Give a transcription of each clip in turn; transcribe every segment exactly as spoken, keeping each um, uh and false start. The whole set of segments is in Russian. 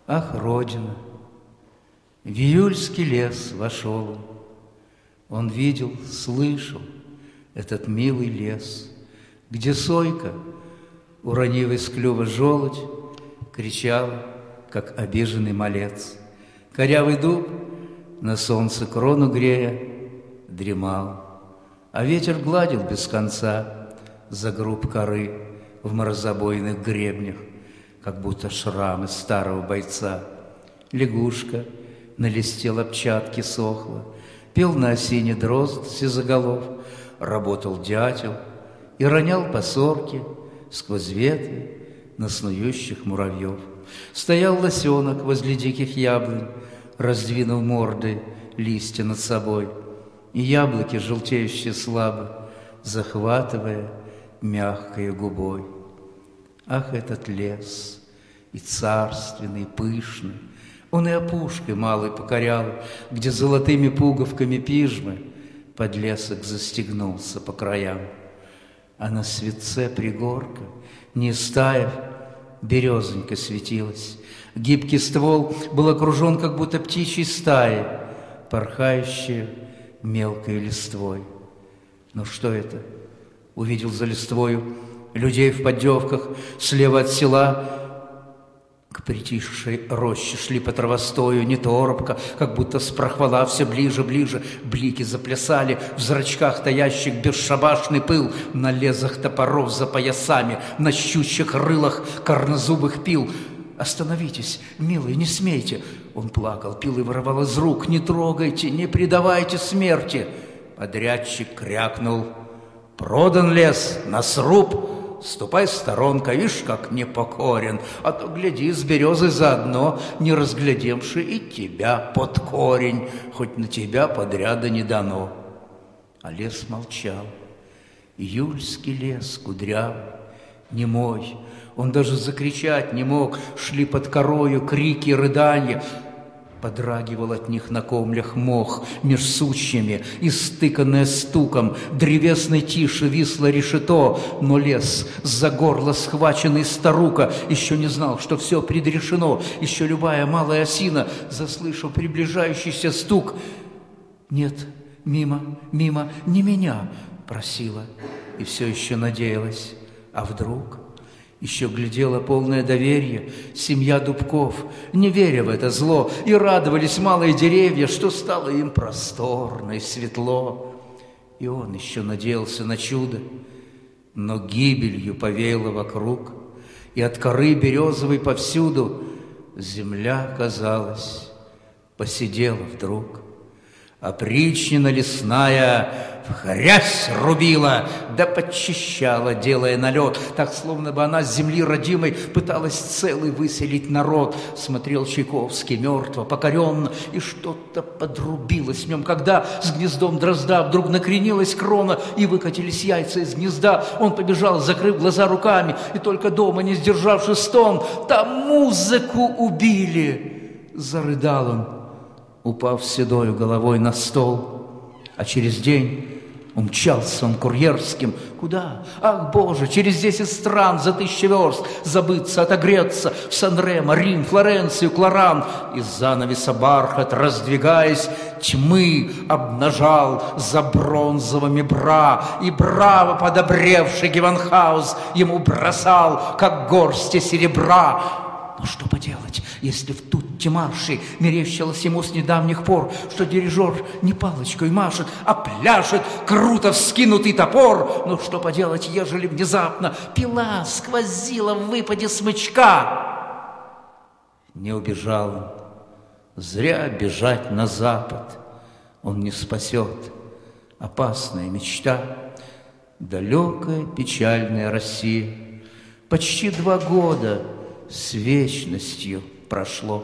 Ах, Родина! В июльский лес вошел он. Он видел, слышал этот милый лес, где сойка, уронив из клюва желудь, кричала, как обиженный малец. Корявый дуб, на солнце крону грея, дремал, а ветер гладил без конца за груб коры в морозобойных гребнях, как будто шрамы старого бойца. Лягушка на листе лапчатки сохла, пел на осине дрозд сизоголов, работал дятел и ронял по сорке сквозь ветви на снующих муравьев. Стоял лосенок возле диких яблонь, раздвинув морды листья над собой, и яблоки, желтеющие слабо, захватывая мягкой губой. Ах, этот лес, и царственный, и пышный, он и опушкой малой покорял, где золотыми пуговками пижмы подлесок застегнулся по краям. А на светце пригорка, не стаяв, березонька светилась. Гибкий ствол был окружен, как будто птичьей стаей, порхающей мелкой листвой. Но что это? Увидел за листвою людей в поддевках, слева от села к притихшей роще шли по травостою, не торопко, как будто с прохвала все ближе, ближе. Блики заплясали в зрачках таящих бесшабашный пыл, на лезах топоров за поясами, на щучьих рылах корнозубых пил. «Остановитесь, милый, не смейте!» Он плакал, пил и воровал из рук. «Не трогайте, не предавайте смерти!» Подрядчик крякнул: «Продан лес на сруб! Ступай сторонка, ишь, как непокорен, а то, гляди, с березы заодно, не разглядевши и тебя под корень, хоть на тебя подряда не дано». А лес молчал, июльский лес кудрявый, немой, он даже закричать не мог, шли под корою крики и рыданья. Подрагивал от них на комлях мох меж сучьями, истыканное стуком, древесной тиши висло решето, но лес, за горло схваченный старука, еще не знал, что все предрешено, еще любая малая осина, заслышав приближающийся стук: «Нет, мимо, мимо, не меня!» просила, и все еще надеялась. А вдруг... Еще глядела полное доверие семья дубков, не веря в это зло, и радовались малые деревья, что стало им просторно и светло. И он еще надеялся на чудо, но гибелью повеяло вокруг, и от коры березовой повсюду земля, казалось, посидела вдруг. Опричнина лесная в хрясь рубила, да подчищала, делая налет, так, словно бы она с земли родимой пыталась целый выселить народ. Смотрел Чайковский мертво, покоренно, и что-то подрубилось в нем, когда с гнездом дрозда вдруг накренилась крона, и выкатились яйца из гнезда. Он побежал, закрыв глаза руками, и только дома, не сдержавши стон: «Там музыку убили!» Зарыдал он, упав седою головой на стол. А через день умчался он курьерским. Куда? Ах, Боже, через десять стран за тысячи верст забыться, отогреться в Сан-Ремо, Рим, Флоренцию, Кларан. Из занавеса бархат, раздвигаясь, тьмы обнажал за бронзовыми бра, и браво подобревший Гевенхаус ему бросал, как горсти серебра. Но что поделать, если в тут темаршей мерещилось ему с недавних пор, что дирижер не палочкой машет, а пляшет круто вскинутый топор? Но что поделать, ежели внезапно пила сквозила в выпаде смычка? Не убежал он, зря бежать на запад он не спасет. Опасная мечта, далекая печальная Россия. Почти два года с вечностью прошло.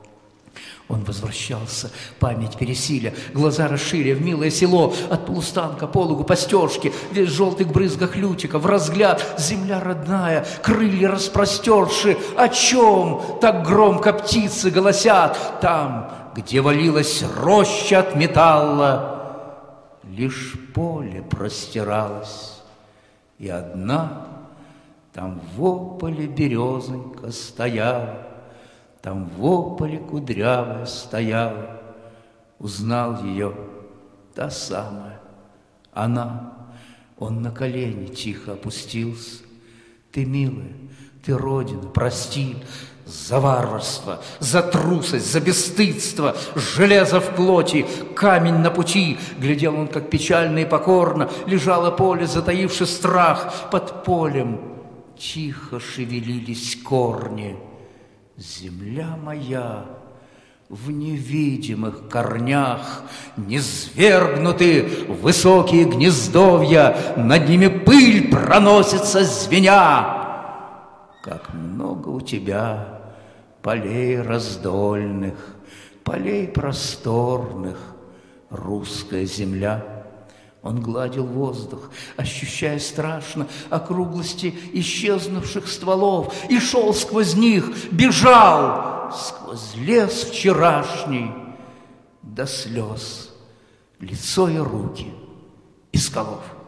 Он возвращался, память пересиля, глаза расширя в милое село, от полустанка пологу по стежке, весь в желтых брызгах лютика, в разгляд земля родная, крылья распростерши. О чем так громко птицы голосят? Там, где валилась роща от металла, лишь поле простиралось, и одна там в ополе березонька стояла. Там в ополе кудрявая стояла, узнал ее та самая, она. Он на колени тихо опустился. Ты, милая, ты, Родина, прости за варварство, за трусость, за бесстыдство, железо в плоти, камень на пути. Глядел он, как печально и покорно лежало поле, затаивши страх. Под полем тихо шевелились корни. Земля моя в невидимых корнях, низвергнуты высокие гнездовья, над ними пыль проносится звеня. Как много у тебя полей раздольных, полей просторных, русская земля. Он гладил воздух, ощущая страшно округлости исчезнувших стволов, и шел сквозь них, бежал сквозь лес вчерашний до слез, лицо и руки из колов.